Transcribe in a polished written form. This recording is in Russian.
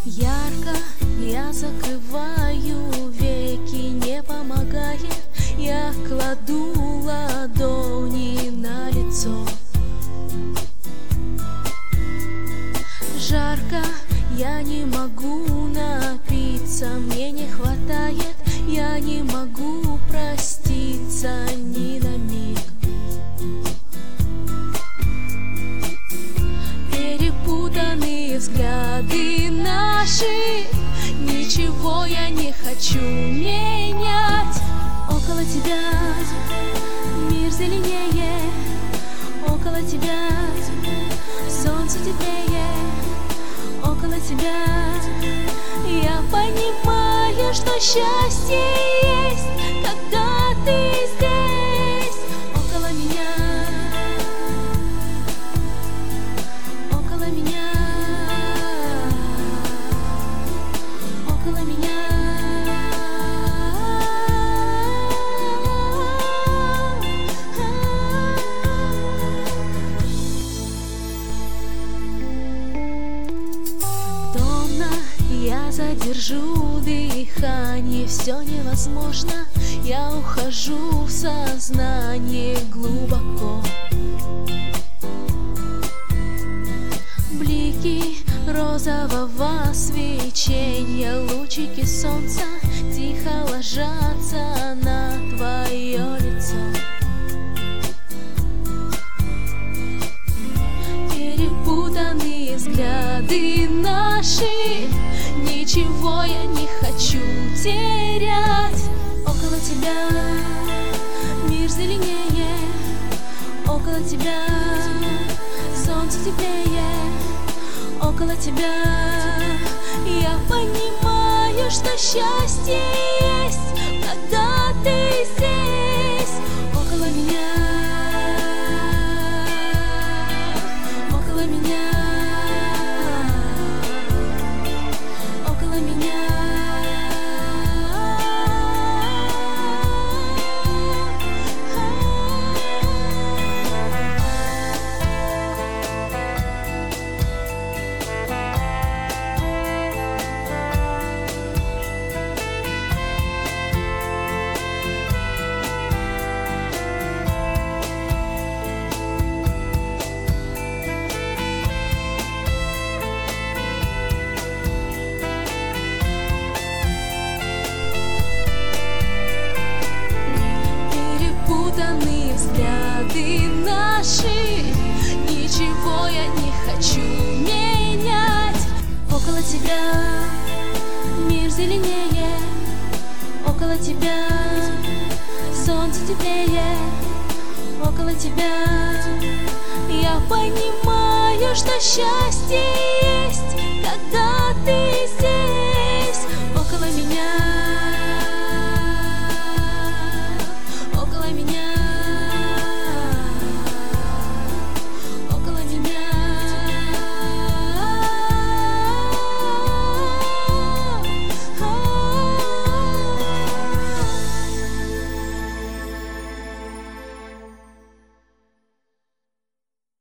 Ярко я закрываю веки, не помогает. Я кладу ладони на лицо. Жарко, я не могу напиться, мне не хватает. Я не могу проститься ни на миг. Перепутанные взгляды наши, ничего я не хочу менять. Около тебя мир зеленее, около тебя солнце теплее, около тебя я понимаю, что счастье есть, когда ты здесь. Около меня, около меня, около меня. Я задержу дыхание, все невозможно. Я ухожу в сознание глубоко. Блики розового свечения, лучики солнца тихо ложатся на твое лицо. Перепутанные взгляды наши, ничего я не хочу терять. Около тебя мир зеленее, около тебя солнце теплее, около тебя я понимаю, что счастье есть, когда ты здесь. Около меня, около меня, около меня. Перепутанные взгляды наши, ничего я не хочу менять. Около тебя мир зеленее, около тебя солнце теплее, около тебя я понимаю, что счастье есть, когда ты